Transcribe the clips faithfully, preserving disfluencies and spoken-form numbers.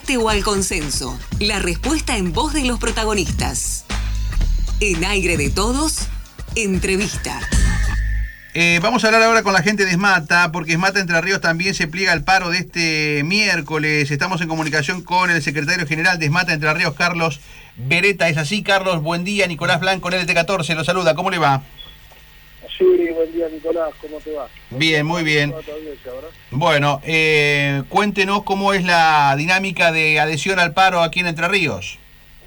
o al consenso. La respuesta en voz de los protagonistas. En Aire de Todos, entrevista. Eh, vamos a hablar ahora con la gente de ESMATA, porque ESMATA Entre Ríos también se pliega al paro de este miércoles. Estamos en comunicación con el secretario general de ESMATA Entre Ríos, Carlos Beretta. ¿Es así, Carlos? Buen día. Nicolás Blanco, en L T catorce, lo saluda. ¿Cómo le va? Sí, buen día, Nicolás. ¿Cómo te va? Bien, muy bien. Bueno, eh, cuéntenos cómo es la dinámica de adhesión al paro aquí en Entre Ríos.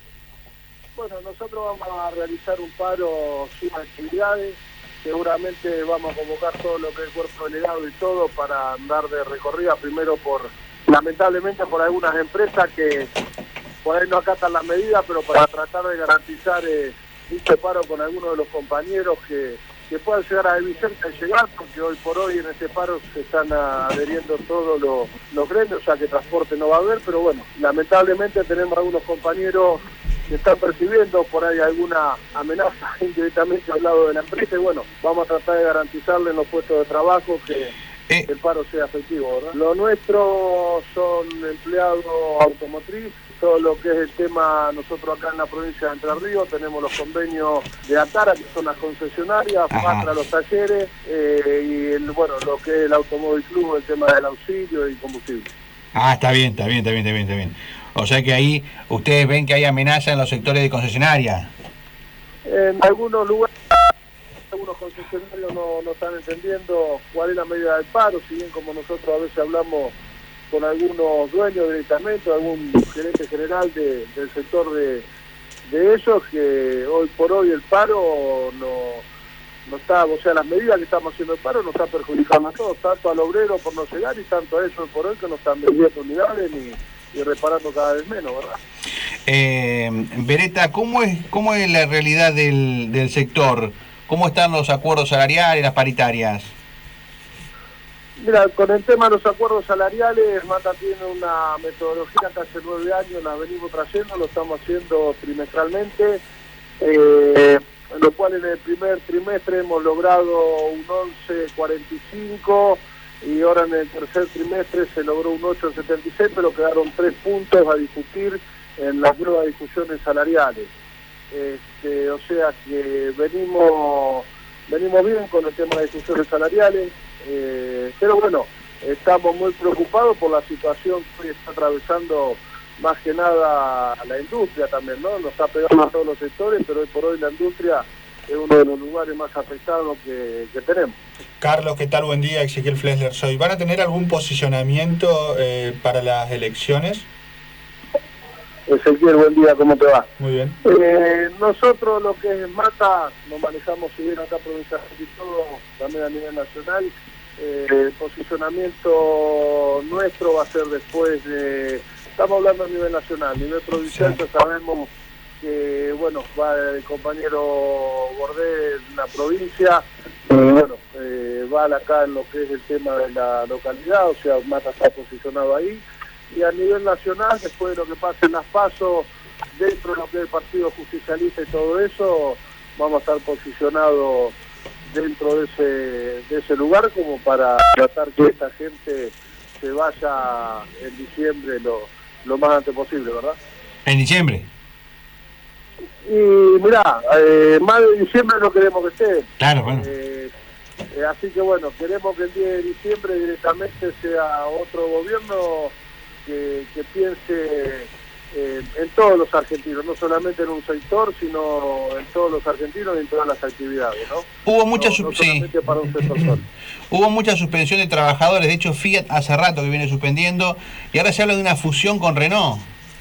Bueno, nosotros vamos a realizar un paro sin actividades. Seguramente vamos a convocar todo lo que es el cuerpo delegado y todo para andar de recorrida, primero por, lamentablemente por algunas empresas que por ahí no acatan las medidas, pero para tratar de garantizar eh, este paro con algunos de los compañeros que, que puedan llegar a Vicente y llegar, porque hoy por hoy en este paro se están adheriendo todos los, los gremios, o sea que transporte no va a haber, pero bueno, lamentablemente tenemos algunos compañeros que están percibiendo por ahí alguna amenaza indirectamente al lado de la empresa y bueno, vamos a tratar de garantizarle en los puestos de trabajo que eh. el paro sea efectivo, ¿verdad? Lo nuestro son empleados automotriz, todo lo que es el tema, nosotros acá en la provincia de Entre Ríos tenemos los convenios de ATARA, que son las concesionarias, FASTRA, los talleres, eh, y el, bueno, lo que es el Automóvil Club, el tema del auxilio y combustible. Ah, está bien, está bien, está bien, está bien, está bien. O sea que ahí ustedes ven que hay amenaza en los sectores de concesionaria. En algunos lugares, algunos concesionarios no, no están entendiendo cuál es la medida del paro, si bien como nosotros a veces hablamos con algunos dueños directamente, algún gerente general de, del sector de, de ellos, que hoy por hoy el paro no, no está, o sea, las medidas que estamos haciendo el paro nos están perjudicando a todos, tanto al obrero por no llegar y tanto a ellos por hoy que no están vendiendo unidades ni y reparando cada vez menos, ¿verdad? Eh, Beretta, ¿cómo es cómo es la realidad del, del sector? ¿Cómo están los acuerdos salariales, las paritarias? Mira, con el tema de los acuerdos salariales, Mata tiene una metodología que hace nueve años la venimos trayendo, lo estamos haciendo trimestralmente, eh, en lo cual en el primer trimestre hemos logrado un once cuarenta y cinco y ahora en el tercer trimestre se logró un ocho setenta y seis, pero quedaron tres puntos a discutir en las nuevas discusiones salariales. Este, o sea que venimos venimos bien con el tema de discusiones salariales, eh, pero bueno, estamos muy preocupados por la situación que está atravesando más que nada la industria también, ¿no? Nos está pegando a todos los sectores, pero hoy por hoy la industria es uno de los lugares más afectados que, que tenemos. Carlos, ¿qué tal? Buen día, Ezequiel Flesler soy. ¿Van a tener algún posicionamiento eh, para las elecciones? Ezequiel, buen día, ¿cómo te va? Muy bien. Eh, nosotros lo que es Mata, nos manejamos si bien acá provincialmente y todo, también a nivel nacional. Eh, el posicionamiento nuestro va a ser después de... Estamos hablando a nivel nacional, a nivel provincial sí. Ya sabemos que, bueno, va el compañero Bordé en la provincia, y bueno, eh, va acá en lo que es el tema de la localidad, o sea, Mata está posicionado ahí, y a nivel nacional, después de lo que pase en las PASO, dentro de lo que es el Partido Justicialista y todo eso, vamos a estar posicionados dentro de ese, de ese lugar como para tratar que esta gente se vaya en diciembre lo, lo más antes posible, ¿verdad? ¿En diciembre? Y mirá, eh, más de diciembre no queremos que esté. Claro, bueno. Eh, eh, así que bueno, queremos que el diez de diciembre directamente sea otro gobierno que, que piense eh, en todos los argentinos, no solamente en un sector, sino en todos los argentinos y en todas las actividades, ¿no? Hubo mucha, no, no solamente sí. para un sector solo. Hubo mucha suspensión de trabajadores, de hecho Fiat hace rato que viene suspendiendo y ahora se habla de una fusión con Renault.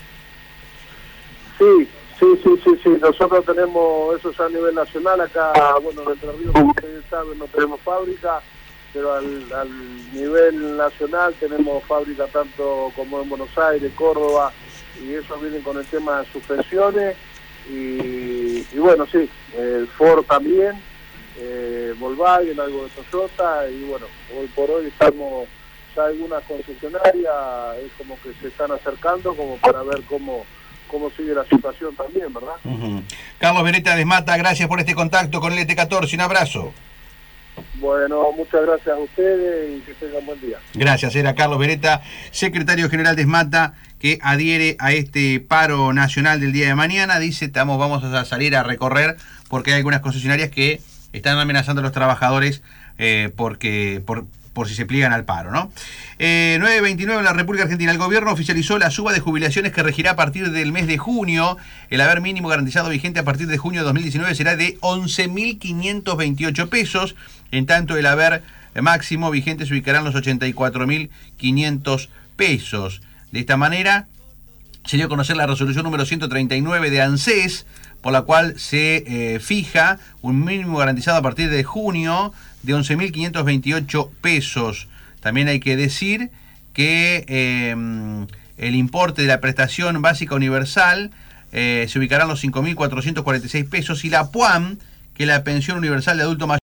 Sí. Sí, sí, sí, sí, nosotros tenemos eso ya a nivel nacional, acá, bueno, en Entre Ríos, como ustedes saben, no tenemos fábrica, pero al, al nivel nacional tenemos fábrica tanto como en Buenos Aires, Córdoba, y eso vienen con el tema de suspensiones, y, y bueno, sí, el Ford también, eh, Volkswagen, algo de Toyota, y bueno, hoy por hoy estamos, ya algunas concesionarias, es como que se están acercando como para ver cómo cómo sigue la situación también, ¿verdad? Uh-huh. Carlos Beretta de ESMATA, gracias por este contacto con el L T catorce, un abrazo. Bueno, muchas gracias a ustedes y que tengan buen día. Gracias, era Carlos Beretta, secretario general de ESMATA, que adhiere a este paro nacional del día de mañana. Dice, estamos, vamos a salir a recorrer porque hay algunas concesionarias que están amenazando a los trabajadores eh, porque por, por si se pliegan al paro, ¿no? Eh, nueve veintinueve en la República Argentina. El gobierno oficializó la suba de jubilaciones que regirá a partir del mes de junio. El haber mínimo garantizado vigente a partir de junio de dos mil diecinueve será de once mil quinientos veintiocho pesos. En tanto, el haber máximo vigente se ubicará en los ochenta y cuatro mil quinientos pesos. De esta manera, se dio a conocer la resolución número ciento treinta y nueve de ANSES, por la cual se eh, fija un mínimo garantizado a partir de junio de once mil quinientos veintiocho pesos. También hay que decir que eh, el importe de la prestación básica universal eh, se ubicará en los cinco mil cuatrocientos cuarenta y seis pesos y la PUAM, que es la pensión universal de adulto mayor,